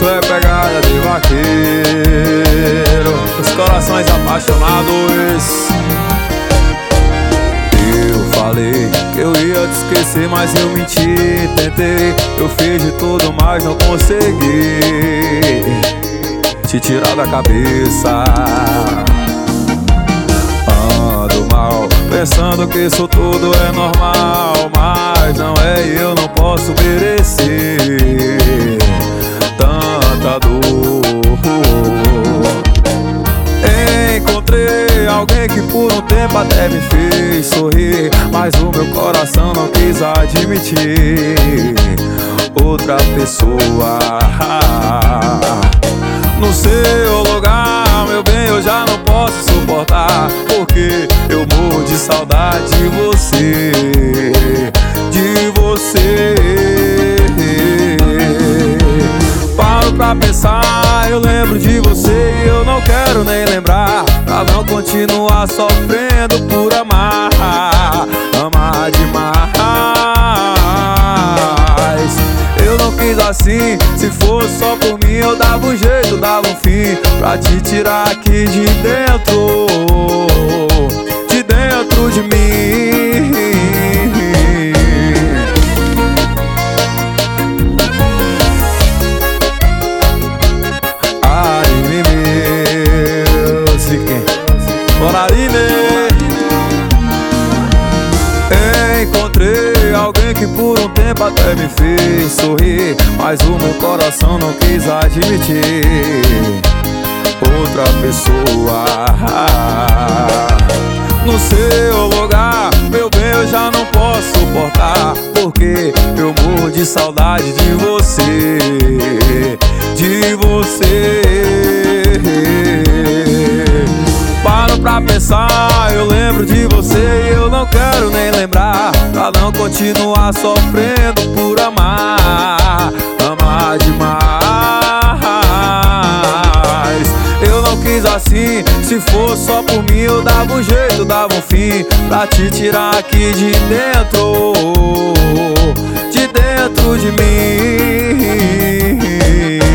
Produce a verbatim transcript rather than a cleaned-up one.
Isso é pegada de vaqueiro, os corações apaixonados. Eu falei que eu ia te esquecer, mas eu menti, tentei. Eu fiz de tudo, mas não consegui te tirar da cabeça. Ando mal, pensando que isso tudo é normal, mas não é e eu não posso merecer tanta dor. Encontrei alguém que por um tempo até me fez sorrir, mas o meu coração não quis admitir outra pessoa. No seu lugar, meu bem, eu já não posso suportar, porque eu morro de saudade de você, de você. Paro pra pensar, eu lembro de você e eu não quero nem lembrar, pra não continuar sofrendo por amar, amar demais. Eu não quis assim, se fosse só por mim eu dava um jeito, dava um fim pra te tirar aqui de dentro, de dentro de mim. Arime Music, Arime. Encontrei alguém que por um tempo até me fez sorrir, mas o meu coração não quis admitir outra pessoa. No seu lugar, meu bem, eu já não posso suportar, porque eu morro de saudade de você, de você. Paro pra pensar, eu lembro de você e eu não quero nem lembrar, pra não continuar sofrendo por amar, amar demais. Eu não quis assim, se fosse só por mim eu dava um jeito, dava um fim pra te tirar aqui de dentro, de dentro de mim.